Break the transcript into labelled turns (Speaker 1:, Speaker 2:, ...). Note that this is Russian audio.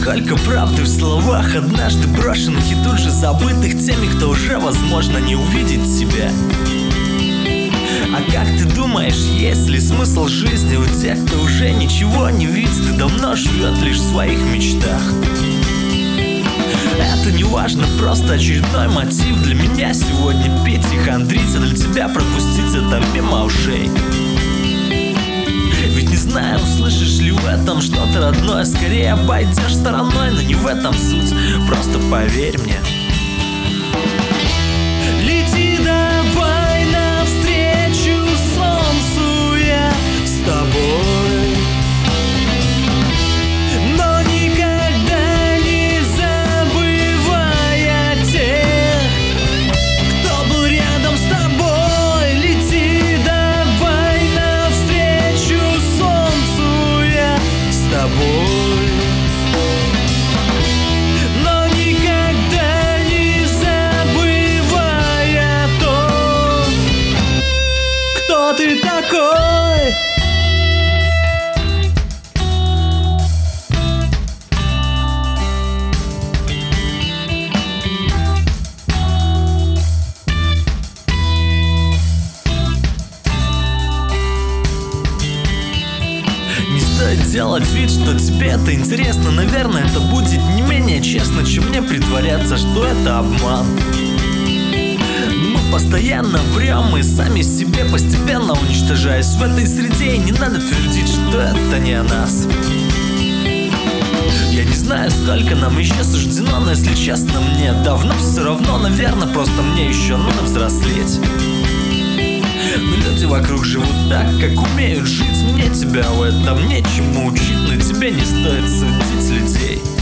Speaker 1: Сколько правды в словах, однажды брошенных и тут же забытых теми, кто уже, возможно, не увидит тебя. А как ты думаешь, есть ли смысл жизни у тех, кто уже ничего не видит и давно живет лишь в своих мечтах? Это не важно, просто очередной мотив для меня сегодня петь и хандрить, а для тебя пропустить это мимо ушей. Ведь не знаю, услышишь ли в этом что-то родное, скорее обойдешь стороной, но не в этом суть, просто поверь мне. Лети давай навстречу солнцу, я с тобой, но никогда не забывая тех, кто был рядом с тобой. Лети давай навстречу солнцу, я с тобой, но никогда не забывая то, кто ты такой. Не стоит делать вид, что тебе это интересно. Наверное, это будет не менее честно, чем мне притворяться, что это обман. Мы постоянно врем и сами себе постепенно уничтожаясь в этой среде. И не надо твердить, что это не о нас. Я не знаю, сколько нам еще суждено, но если честно, мне давно все равно. Наверное, просто мне еще надо взрослеть. Но люди вокруг живут так, как умеют жить. Мне тебя в этом нечему учить, но тебе не стоит судить людей.